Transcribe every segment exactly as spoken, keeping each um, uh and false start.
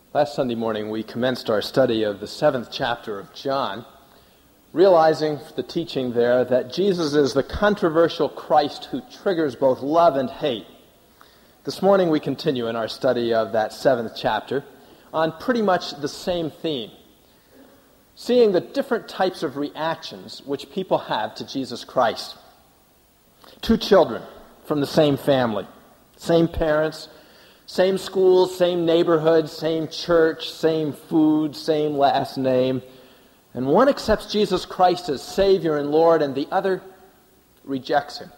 Last Sunday morning we commenced our study of the seventh chapter of John, realizing the teaching there that Jesus is the controversial Christ who triggers both love and hate. This morning we continue in our study of that seventh chapter on pretty much the same theme, seeing the different types of reactions which people have to Jesus Christ. Two children from the same family, same parents, same schools, same neighborhood, same church, same food, same last name. And one accepts Jesus Christ as Savior and Lord, and the other rejects him.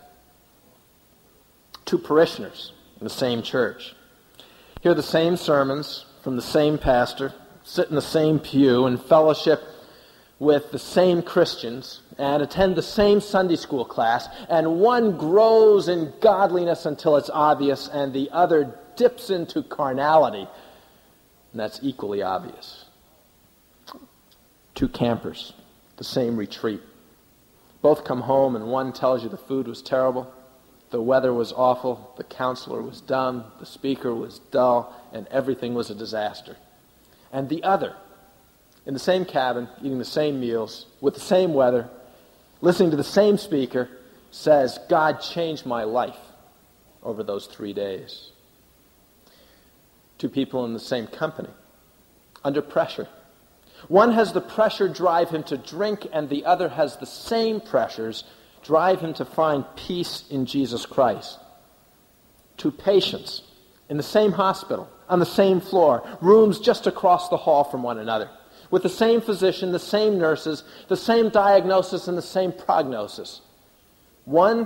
Two parishioners in the same church hear the same sermons from the same pastor, sit in the same pew, and fellowship with the same Christians, and attend the same Sunday school class, and one grows in godliness until it's obvious, and the other dips into carnality, and that's equally obvious. Two campers, the same retreat. Both come home and one tells you the food was terrible, the weather was awful, the counselor was dumb, the speaker was dull, and everything was a disaster. And the other, in the same cabin, eating the same meals, with the same weather, listening to the same speaker, says, God changed my life over those three days. Two people in the same company, under pressure. One has the pressure drive him to drink, and the other has the same pressures drive him to find peace in Jesus Christ. Two patients in the same hospital, on the same floor, rooms just across the hall from one another, with the same physician, the same nurses, the same diagnosis, and the same prognosis. One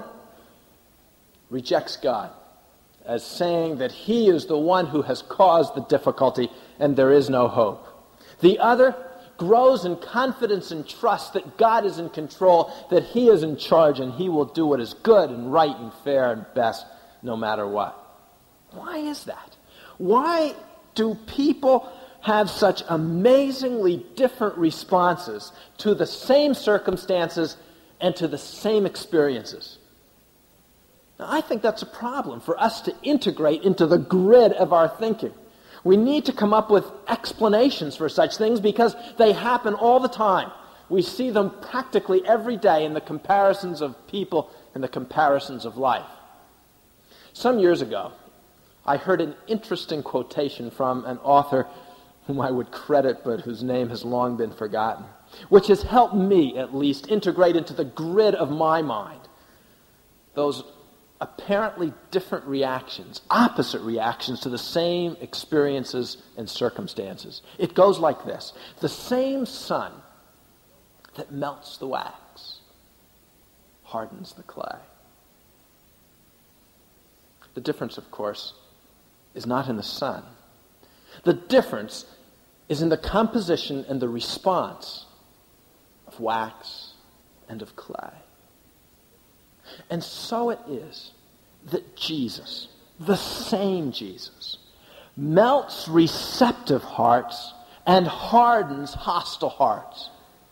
rejects God as saying that he is the one who has caused the difficulty and there is no hope. The other grows in confidence and trust that God is in control, that he is in charge, and he will do what is good and right and fair and best no matter what. Why is that? Why do people have such amazingly different responses to the same circumstances and to the same experiences? Now, I think that's a problem for us to integrate into the grid of our thinking. We need to come up with explanations for such things because they happen all the time. We see them practically every day in the comparisons of people and the comparisons of life. Some years ago, I heard an interesting quotation from an author whom I would credit but whose name has long been forgotten, which has helped me, at least, integrate into the grid of my mind those apparently different reactions, opposite reactions to the same experiences and circumstances. It goes like this. The same sun that melts the wax hardens the clay. The difference, of course, is not in the sun. The difference is in the composition and the response of wax and of clay. And so it is that Jesus, the same Jesus, melts receptive hearts and hardens hostile hearts.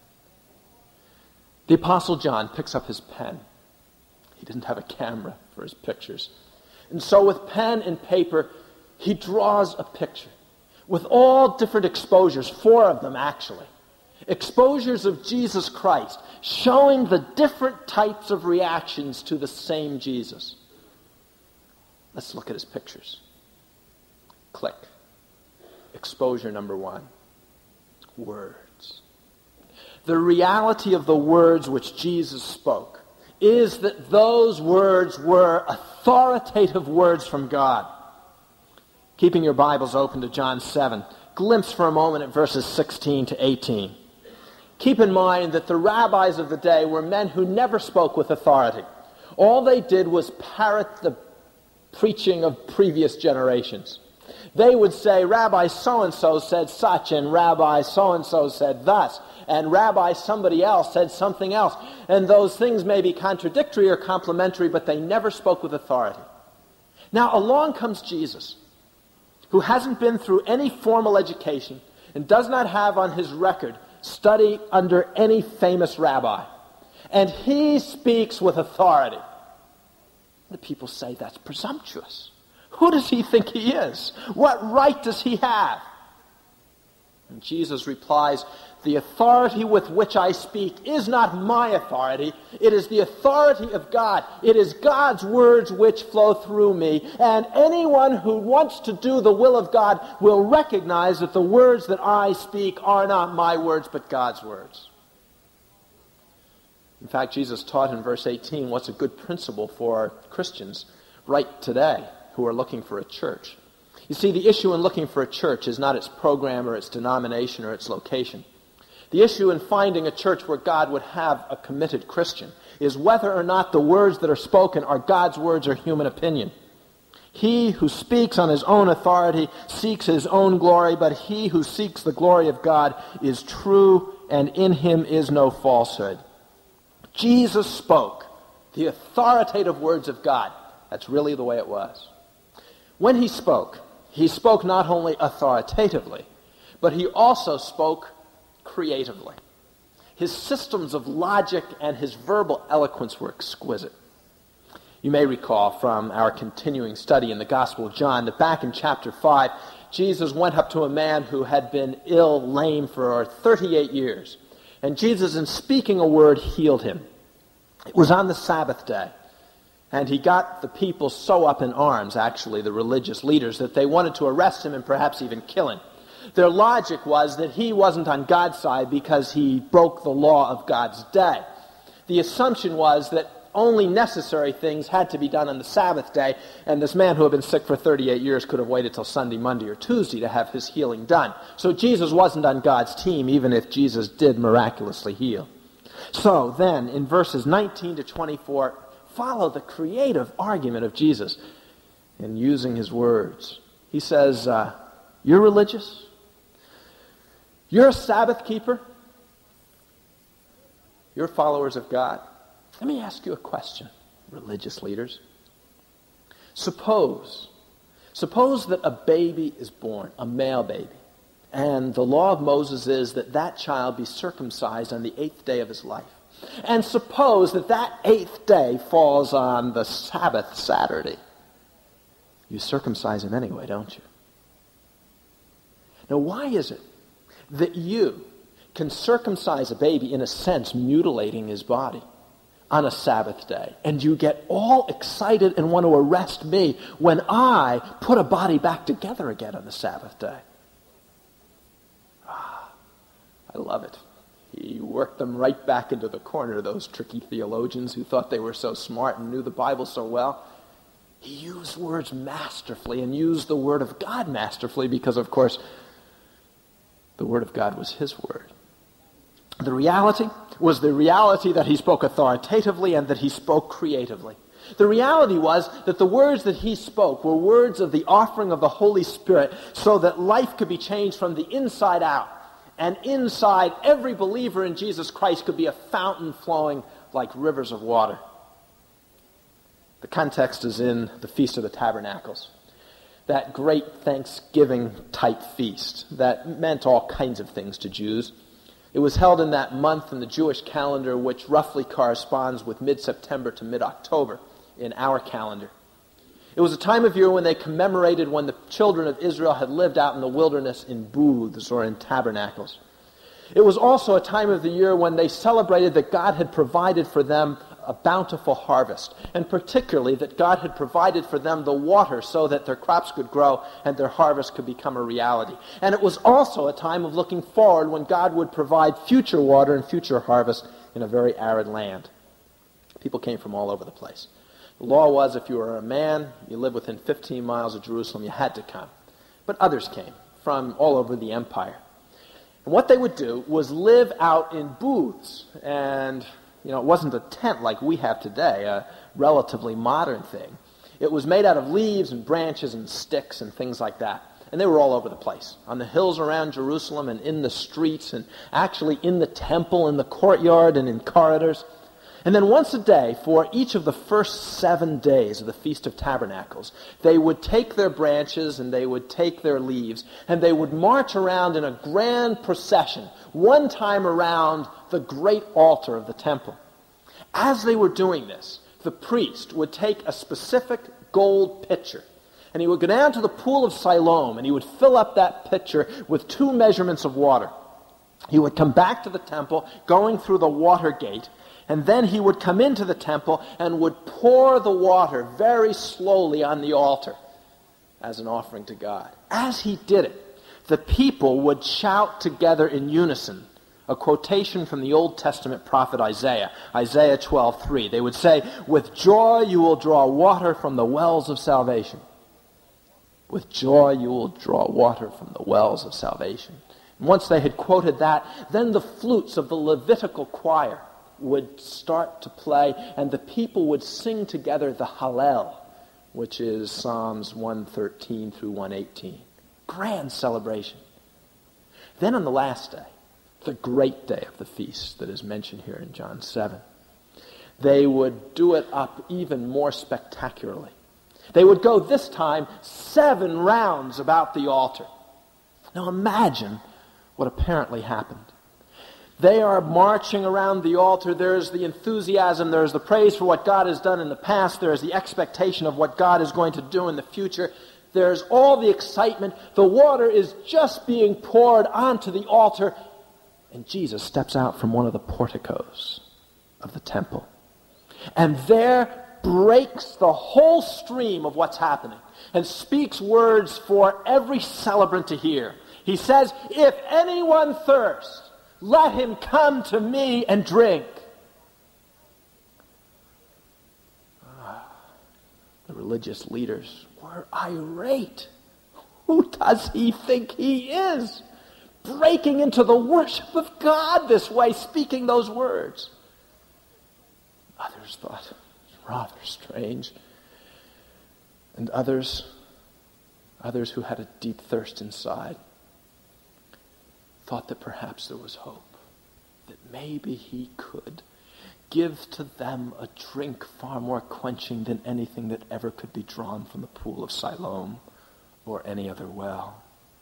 The Apostle John picks up his pen. He didn't have a camera for his pictures. And so with pen and paper, he draws a picture with all different exposures, four of them actually. Exposures of Jesus Christ, showing the different types of reactions to the same Jesus. Let's look at his pictures. Click. Exposure number one. Words. The reality of the words which Jesus spoke is that those words were authoritative words from God. Keeping your Bibles open to John seven, glimpse for a moment at verses sixteen to eighteen. Keep in mind that the rabbis of the day were men who never spoke with authority. All they did was parrot the preaching of previous generations. They would say, Rabbi so-and-so said such, and Rabbi so-and-so said thus, and Rabbi somebody else said something else. And those things may be contradictory or complementary, but they never spoke with authority. Now along comes Jesus, who hasn't been through any formal education and does not have on his record study under any famous rabbi. And he speaks with authority. The people say that's presumptuous. Who does he think he is? What right does he have? And Jesus replies, "The authority with which I speak is not my authority. It is the authority of God. It is God's words which flow through me. And anyone who wants to do the will of God will recognize that the words that I speak are not my words, but God's words." In fact, Jesus taught in verse eighteen what's a good principle for Christians right today who are looking for a church. You see, the issue in looking for a church is not its program or its denomination or its location. The issue in finding a church where God would have a committed Christian is whether or not the words that are spoken are God's words or human opinion. He who speaks on his own authority seeks his own glory, but he who seeks the glory of God is true, and in him is no falsehood. Jesus spoke the authoritative words of God. That's really the way it was. When he spoke, he spoke not only authoritatively, but he also spoke creatively. His systems of logic and his verbal eloquence were exquisite. You may recall from our continuing study in the Gospel of John that back in chapter five, Jesus went up to a man who had been ill, lame for thirty-eight years. And Jesus, in speaking a word, healed him. It was on the Sabbath day. And he got the people so up in arms, actually, the religious leaders, that they wanted to arrest him and perhaps even kill him. Their logic was that he wasn't on God's side because he broke the law of God's day. The assumption was that only necessary things had to be done on the Sabbath day, and this man who had been sick for thirty-eight years could have waited till Sunday, Monday, or Tuesday to have his healing done. So Jesus wasn't on God's team, even if Jesus did miraculously heal. So then, in verses nineteen to twenty-four, follow the creative argument of Jesus in using his words. He says, uh, you're religious? You're a Sabbath keeper? You're followers of God? Let me ask you a question, religious leaders. Suppose, suppose that a baby is born, a male baby, and the law of Moses is that that child be circumcised on the eighth day of his life. And suppose that that eighth day falls on the Sabbath, Saturday. You circumcise him anyway, don't you? Now, why is it that you can circumcise a baby, in a sense, mutilating his body on a Sabbath day, and you get all excited and want to arrest me when I put a body back together again on the Sabbath day? Ah, I love it. He worked them right back into the corner, those tricky theologians who thought they were so smart and knew the Bible so well. He used words masterfully and used the Word of God masterfully because, of course, the Word of God was his Word. The reality was the reality that he spoke authoritatively and that he spoke creatively. The reality was that the words that he spoke were words of the offering of the Holy Spirit so that life could be changed from the inside out. And inside, every believer in Jesus Christ could be a fountain flowing like rivers of water. The context is in the Feast of the Tabernacles, that great Thanksgiving-type feast that meant all kinds of things to Jews. It was held in that month in the Jewish calendar, which roughly corresponds with mid-September to mid-October in our calendar. It was a time of year when they commemorated when the children of Israel had lived out in the wilderness in booths or in tabernacles. It was also a time of the year when they celebrated that God had provided for them a bountiful harvest, and particularly that God had provided for them the water so that their crops could grow and their harvest could become a reality. And it was also a time of looking forward when God would provide future water and future harvest in a very arid land. People came from all over the place. The law was if you were a man, you lived within fifteen miles of Jerusalem, you had to come. But others came from all over the empire. And what they would do was live out in booths. And, you know, it wasn't a tent like we have today, a relatively modern thing. It was made out of leaves and branches and sticks and things like that. And they were all over the place, on the hills around Jerusalem and in the streets and actually in the temple, in the courtyard and in corridors. And then once a day, for each of the first seven days of the Feast of Tabernacles, they would take their branches and they would take their leaves and they would march around in a grand procession, one time around the great altar of the temple. As they were doing this, the priest would take a specific gold pitcher and he would go down to the pool of Siloam, and he would fill up that pitcher with two measurements of water. He would come back to the temple, going through the water gate, and then he would come into the temple and would pour the water very slowly on the altar as an offering to God. As he did it, the people would shout together in unison, a quotation from the Old Testament prophet Isaiah, Isaiah twelve three. They would say, "With joy you will draw water from the wells of salvation." With joy you will draw water from the wells of salvation. And once they had quoted that, then the flutes of the Levitical choir would start to play, and the people would sing together the Hallel, which is Psalms one thirteen through one eighteen. Grand celebration. Then on the last day, the great day of the feast that is mentioned here in John seven, they would do it up even more spectacularly. They would go this time seven rounds about the altar. Now imagine what apparently happened. They are marching around the altar. There's the enthusiasm. There's the praise for what God has done in the past. There's the expectation of what God is going to do in the future. There's all the excitement. The water is just being poured onto the altar. And Jesus steps out from one of the porticos of the temple. And there breaks the whole stream of what's happening and speaks words for every celebrant to hear. He says, "If anyone thirsts, let him come to me and drink." Ah, the religious leaders were irate. Who does he think he is? Breaking into the worship of God this way, speaking those words. Others thought it was rather strange. And others, others who had a deep thirst inside, thought that perhaps there was hope, that maybe he could give to them a drink far more quenching than anything that ever could be drawn from the pool of Siloam or any other well.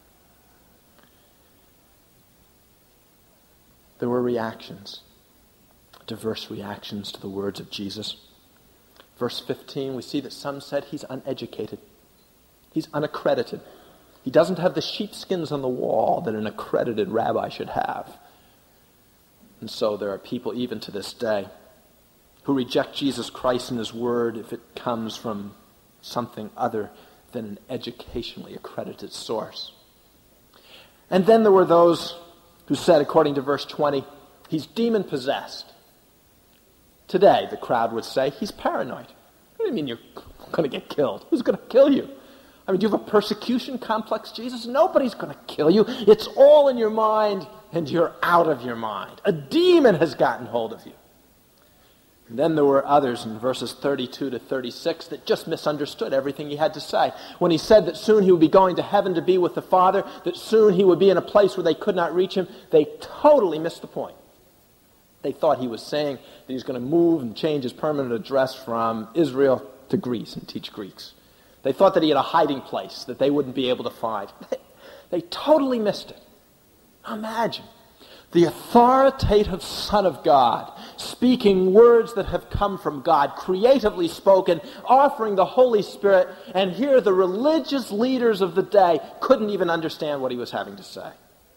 There were reactions, diverse reactions to the words of Jesus. Verse fifteen, we see that some said he's uneducated. He's unaccredited. He doesn't have the sheepskins on the wall that an accredited rabbi should have. And so there are people even to this day who reject Jesus Christ and his word if it comes from something other than an educationally accredited source. And then there were those who said, according to verse twenty, he's demon-possessed. Today, the crowd would say, he's paranoid. What do you mean you're going to get killed? Who's going to kill you? I mean, do you have a persecution complex, Jesus? Nobody's going to kill you. It's all in your mind, and you're out of your mind. A demon has gotten hold of you. And then there were others in verses thirty-two to thirty-six that just misunderstood everything he had to say. When he said that soon he would be going to heaven to be with the Father, that soon he would be in a place where they could not reach him, they totally missed the point. They thought he was saying that he was going to move and change his permanent address from Israel to Greece and teach Greeks. They thought that he had a hiding place that they wouldn't be able to find. They, they totally missed it. Imagine the authoritative Son of God speaking words that have come from God, creatively spoken, offering the Holy Spirit, and here the religious leaders of the day couldn't even understand what he was having to say.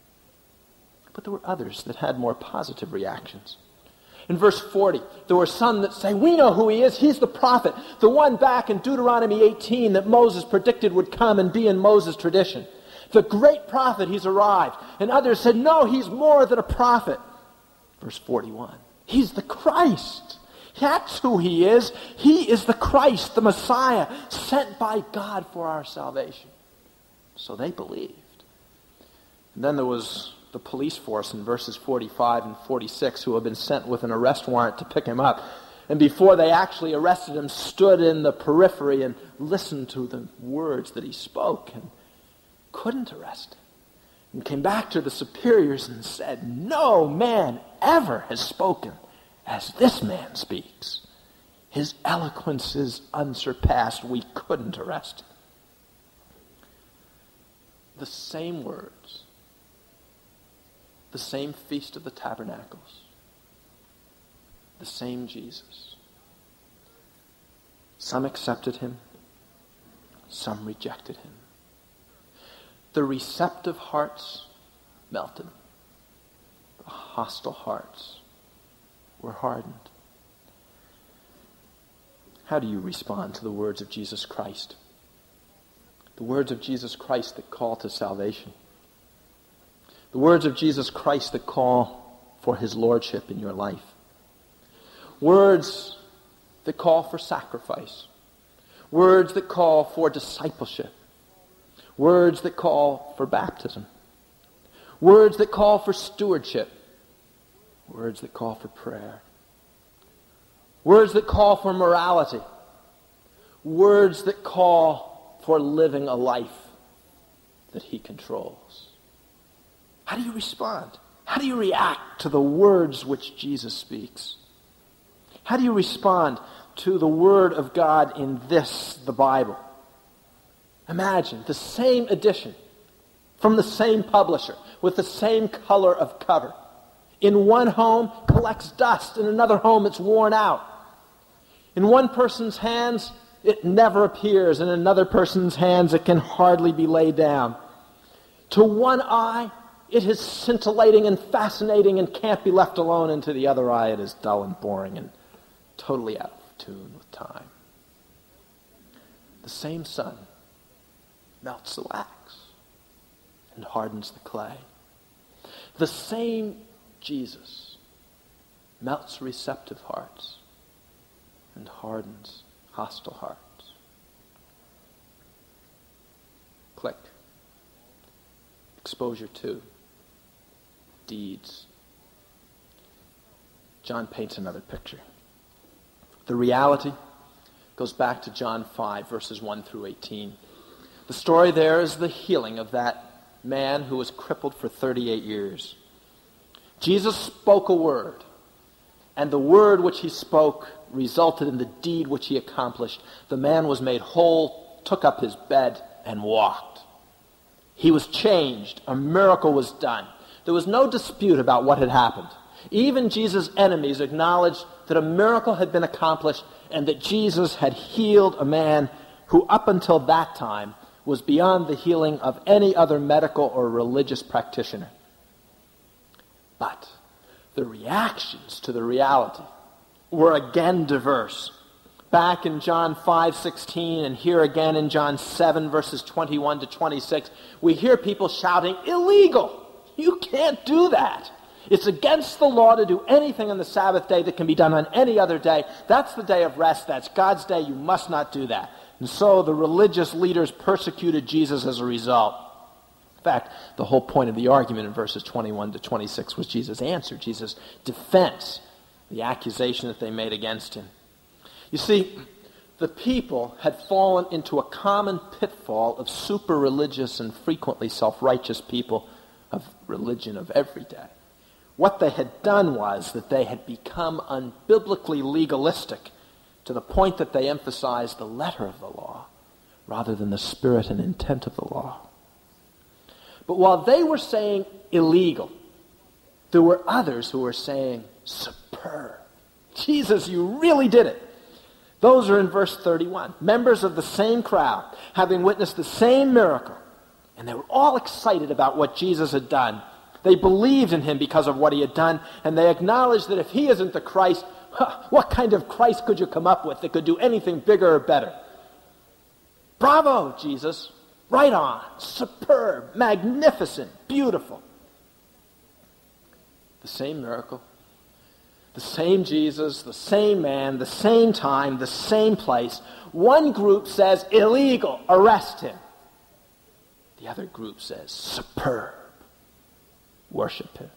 But there were others that had more positive reactions. In verse forty, there were some that say, we know who he is. He's the prophet, the one back in Deuteronomy eighteen that Moses predicted would come and be in Moses' tradition. The great prophet, he's arrived. And others said, no, he's more than a prophet. Verse forty-one, he's the Christ. That's who he is. He is the Christ, the Messiah, sent by God for our salvation. So they believed. And then there was the police force in verses forty-five and forty-six who had been sent with an arrest warrant to pick him up. And before they actually arrested him, stood in the periphery and listened to the words that he spoke and couldn't arrest him. And came back to the superiors and said, no man ever has spoken as this man speaks. His eloquence is unsurpassed. We couldn't arrest him. The same words. The same Feast of the Tabernacles. The same Jesus. Some accepted him. some rejected him. The receptive hearts melted. The hostile hearts were hardened. How do you respond to the words of Jesus Christ? The words of Jesus Christ that call to salvation. The words of Jesus Christ that call for his lordship in your life. Words that call for sacrifice. Words that call for discipleship. Words that call for baptism. Words that call for stewardship. Words that call for prayer. Words that call for morality. Words that call for living a life that he controls. How do you respond? How do you react to the words which Jesus speaks? How do you respond to the Word of God in this, the Bible? Imagine the same edition from the same publisher with the same color of cover. In one home, collects dust. In another home, it's worn out. In one person's hands, it never appears. In another person's hands, it can hardly be laid down. To one eye, it is scintillating and fascinating and can't be left alone. And to the other eye, it is dull and boring and totally out of tune with time. The same sun melts the wax and hardens the clay. The same Jesus melts receptive hearts and hardens hostile hearts. Click. Exposure two. Deeds. John paints another picture. The reality goes back to John five, verses one through eighteen. The story there is the healing of that man who was crippled for thirty-eight years. Jesus spoke a word, and the word which he spoke resulted in the deed which he accomplished. The man was made whole, took up his bed, and walked. He was changed. A miracle was done. There was no dispute about what had happened. Even Jesus' enemies acknowledged that a miracle had been accomplished and that Jesus had healed a man who up until that time was beyond the healing of any other medical or religious practitioner. But the reactions to the reality were again diverse. Back in John five sixteen and here again in John seven verses twenty-one to twenty-six, we hear people shouting, "Illegal! You can't do that! It's against the law to do anything on the Sabbath day that can be done on any other day. That's the day of rest. That's God's day. You must not do that." And so the religious leaders persecuted Jesus as a result. In fact, the whole point of the argument in verses twenty-one to twenty-six was Jesus' answer, Jesus' defense, the accusation that they made against him. You see, the people had fallen into a common pitfall of super-religious and frequently self-righteous people of religion of every day. What they had done was that they had become unbiblically legalistic to the point that they emphasized the letter of the law rather than the spirit and intent of the law. But while they were saying illegal, there were others who were saying superb. Jesus, you really did it. Those are in verse thirty-one. Members of the same crowd, having witnessed the same miracle, and they were all excited about what Jesus had done. They believed in him because of what he had done, and they acknowledged that if he isn't the Christ, huh, what kind of Christ could you come up with that could do anything bigger or better? Bravo, Jesus. Right on. Superb, magnificent, beautiful. The same miracle, the same Jesus, the same man, the same time, the same place. One group says, illegal, arrest him. The other group says, superb. Worship him.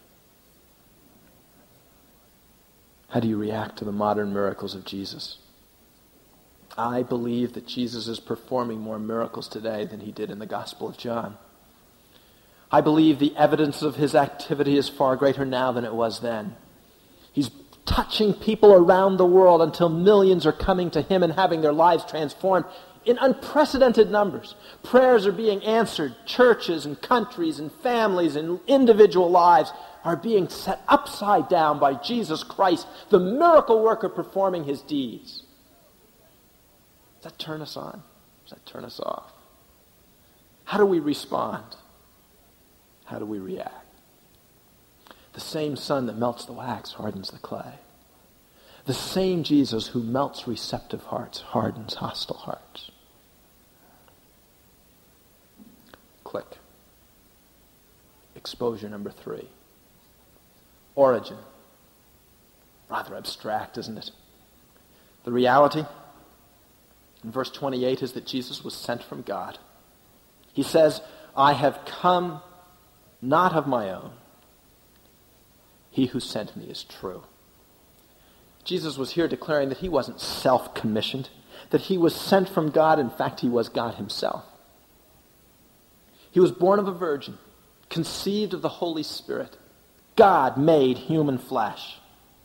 How do you react to the modern miracles of Jesus? I believe that Jesus is performing more miracles today than he did in the Gospel of John. I believe the evidence of his activity is far greater now than it was then. He's touching people around the world until millions are coming to him and having their lives transformed in unprecedented numbers. Prayers are being answered. Churches and countries and families and individual lives are being set upside down by Jesus Christ, the miracle worker performing his deeds. Does that turn us on? Does that turn us off? How do we respond? How do we react? The same sun that melts the wax hardens the clay. The same Jesus who melts receptive hearts hardens hostile hearts. Click. Exposure number three. Origin. Rather abstract, isn't it? The reality in verse twenty-eight is that Jesus was sent from God. He says, I have come not of my own. He who sent me is true. Jesus was here declaring that he wasn't self-commissioned, that he was sent from God. In fact, he was God himself. He was born of a virgin, conceived of the Holy Spirit. God made human flesh.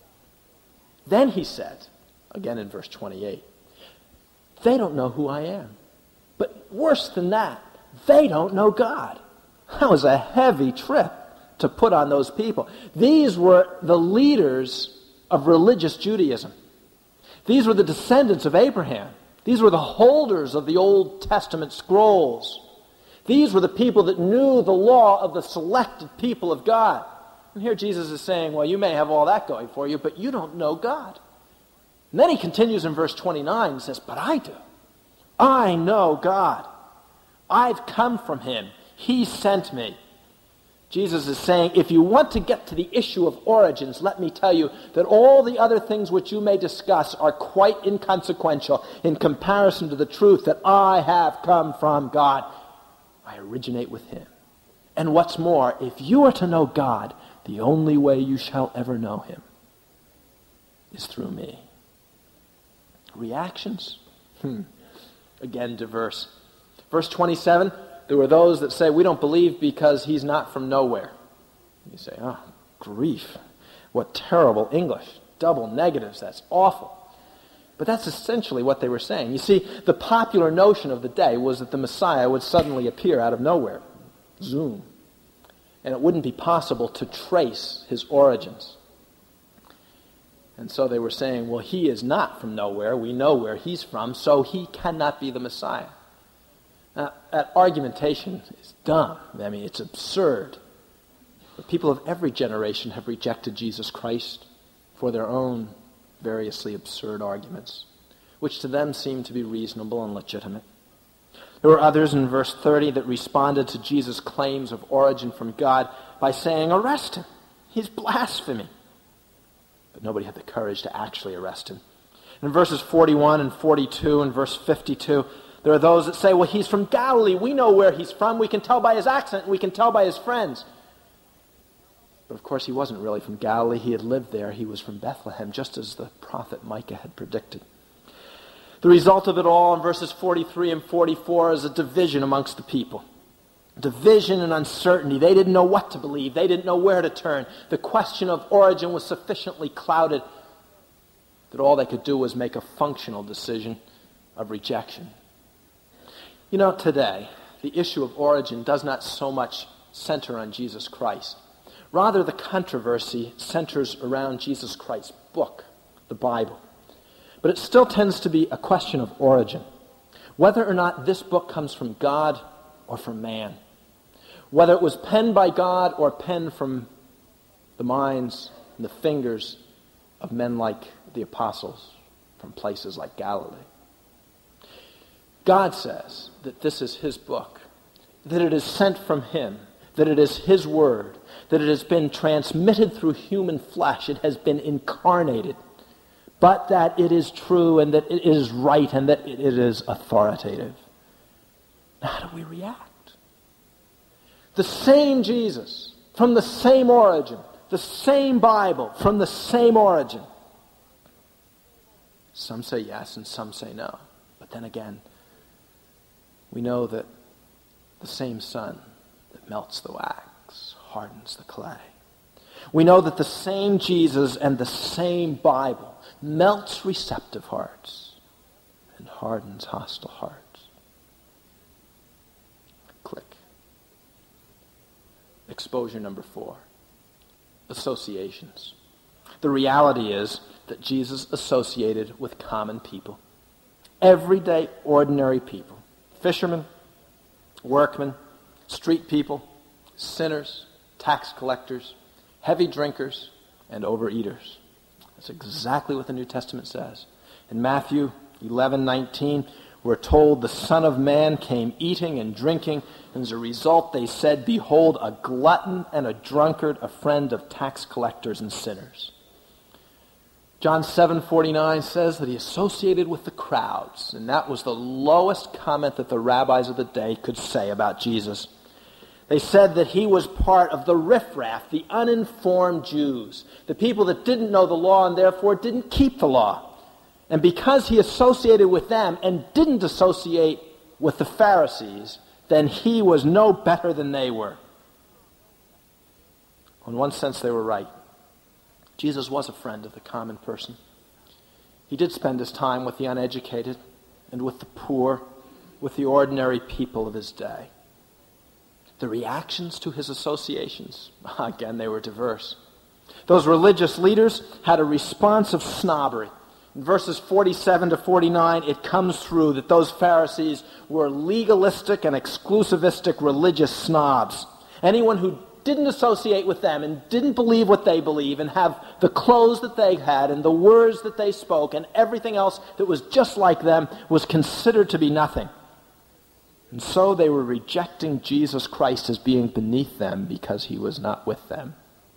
Then he said, again in verse twenty-eight, they don't know who I am. But worse than that, they don't know God. That was a heavy trip to put on those people. These were the leaders of religious Judaism. These were the descendants of Abraham. These were the holders of the Old Testament scrolls. These were the people that knew the law of the selected people of God. And here Jesus is saying, well, you may have all that going for you, but you don't know God. And then he continues in verse twenty-nine and says, but I do. I know God. I've come from him. He sent me. Jesus is saying, if you want to get to the issue of origins, let me tell you that all the other things which you may discuss are quite inconsequential in comparison to the truth that I have come from God. I originate with him. And what's more, if you are to know God, the only way you shall ever know him is through me. Reactions? Hmm. Again, diverse. Verse twenty-seven, there were those that say, we don't believe because he's not from nowhere. You say, oh, grief. What terrible English. Double negatives. That's awful. But that's essentially what they were saying. You see, the popular notion of the day was that the Messiah would suddenly appear out of nowhere. Zoom. And it wouldn't be possible to trace his origins. And so they were saying, well, he is not from nowhere. We know where he's from, so he cannot be the Messiah. Now, that argumentation is dumb. I mean, it's absurd. But people of every generation have rejected Jesus Christ for their own variously absurd arguments, which to them seem to be reasonable and legitimate. There were others in verse thirty that responded to Jesus' claims of origin from God by saying, arrest him. He's blaspheming. But nobody had the courage to actually arrest him. In verses forty-one and forty-two and verse fifty-two, there are those that say, well, he's from Galilee. We know where he's from. We can tell by his accent. We can tell by his friends. But of course, he wasn't really from Galilee. He had lived there. He was from Bethlehem, just as the prophet Micah had predicted. The result of it all in verses forty-three and forty-four is a division amongst the people. Division and uncertainty. They didn't know what to believe. They didn't know where to turn. The question of origin was sufficiently clouded that all they could do was make a functional decision of rejection. You know, today, the issue of origin does not so much center on Jesus Christ. Rather, the controversy centers around Jesus Christ's book, the Bible. But it still tends to be a question of origin. Whether or not this book comes from God or from man. Whether it was penned by God or penned from the minds and the fingers of men like the apostles from places like Galilee. God says that this is his book, that it is sent from him, that it is his word, that it has been transmitted through human flesh, it has been incarnated, but that it is true and that it is right and that it is authoritative. Now, how do we react? The same Jesus, from the same origin, the same Bible, from the same origin. Some say yes and some say no. But then again, we know that the same sun that melts the wax hardens the clay. We know that the same Jesus and the same Bible melts receptive hearts and hardens hostile hearts. Click. Exposure number four. Associations. The reality is that Jesus associated with common people. Everyday, ordinary people. fishermen, workmen, street people, sinners, tax collectors, heavy drinkers, and overeaters. That's exactly what the New Testament says. In Matthew eleven nineteen, we're told the Son of Man came eating and drinking, and as a result they said, "Behold, a glutton and a drunkard, a friend of tax collectors and sinners." John seven forty-nine says that he associated with the crowds, and that was the lowest comment that the rabbis of the day could say about Jesus. They said that he was part of the riffraff, the uninformed Jews, the people that didn't know the law and therefore didn't keep the law. And because he associated with them and didn't associate with the Pharisees, then he was no better than they were. In one sense, they were right. Jesus was a friend of the common person. He did spend his time with the uneducated and with the poor, with the ordinary people of his day. The reactions to his associations, again, they were diverse. Those religious leaders had a response of snobbery. In verses forty-seven to forty-nine, it comes through that those Pharisees were legalistic and exclusivistic religious snobs. Anyone who didn't associate with them and didn't believe what they believe and have the clothes that they had and the words that they spoke and everything else that was just like them was considered to be nothing. And so they were rejecting Jesus Christ as being beneath them because he was not with them.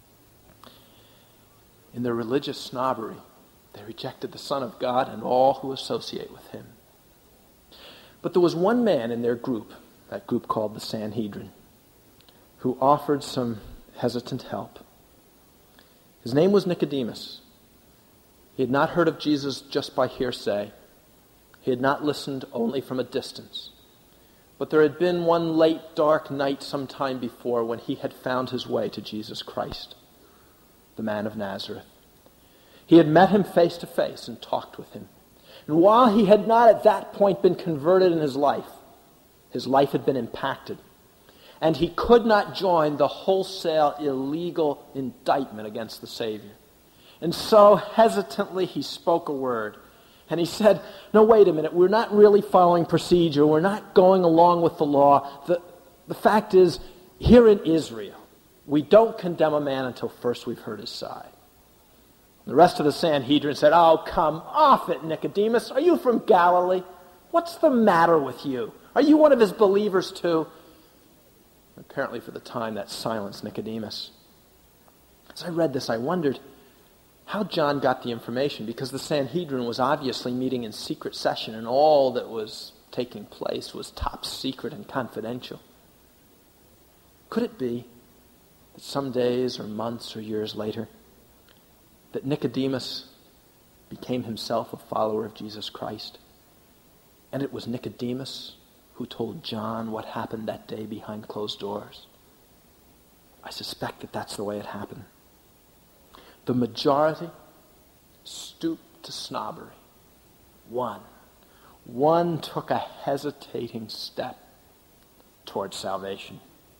In their religious snobbery, they rejected the Son of God and all who associate with him. But there was one man in their group, that group called the Sanhedrin, who offered some hesitant help. His name was Nicodemus. He had not heard of Jesus just by hearsay. He had not listened only from a distance. But there had been one late, dark night some time before when he had found his way to Jesus Christ, the man of Nazareth. He had met him face to face and talked with him. And while he had not at that point been converted in his life, his life had been impacted. And he could not join the wholesale illegal indictment against the Savior. And so hesitantly he spoke a word. And he said, no, wait a minute, we're not really following procedure. We're not going along with the law. The, the fact is, here in Israel, we don't condemn a man until first we've heard his side. The rest of the Sanhedrin said, oh, come off it, Nicodemus. Are you from Galilee? What's the matter with you? Are you one of his believers too? Apparently for the time that silenced Nicodemus. As I read this, I wondered how John got the information, because the Sanhedrin was obviously meeting in secret session and all that was taking place was top secret and confidential. Could it be that some days or months or years later that Nicodemus became himself a follower of Jesus Christ? And it was Nicodemus who told John what happened that day behind closed doors. I suspect that that's the way it happened. The majority stooped to snobbery. One. One took a hesitating step towards salvation.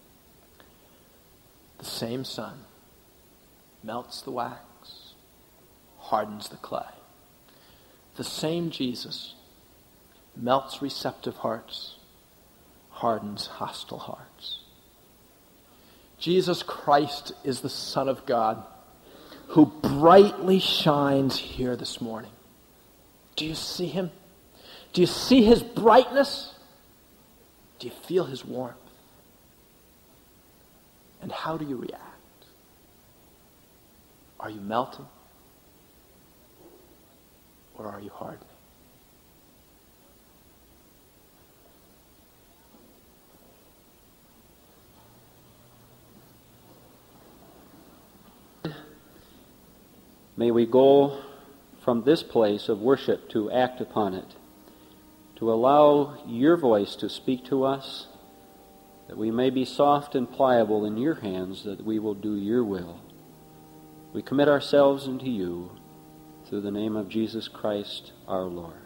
The same sun melts the wax, hardens the clay. The same Jesus melts receptive hearts, hardens hostile hearts. Jesus Christ is the Son of God who brightly shines here this morning. Do you see him? Do you see his brightness? Do you feel his warmth? And how do you react? Are you melting? Or are you hardening? May we go from this place of worship to act upon it, to allow your voice to speak to us, that we may be soft and pliable in your hands, that we will do your will. We commit ourselves into you through the name of Jesus Christ our Lord.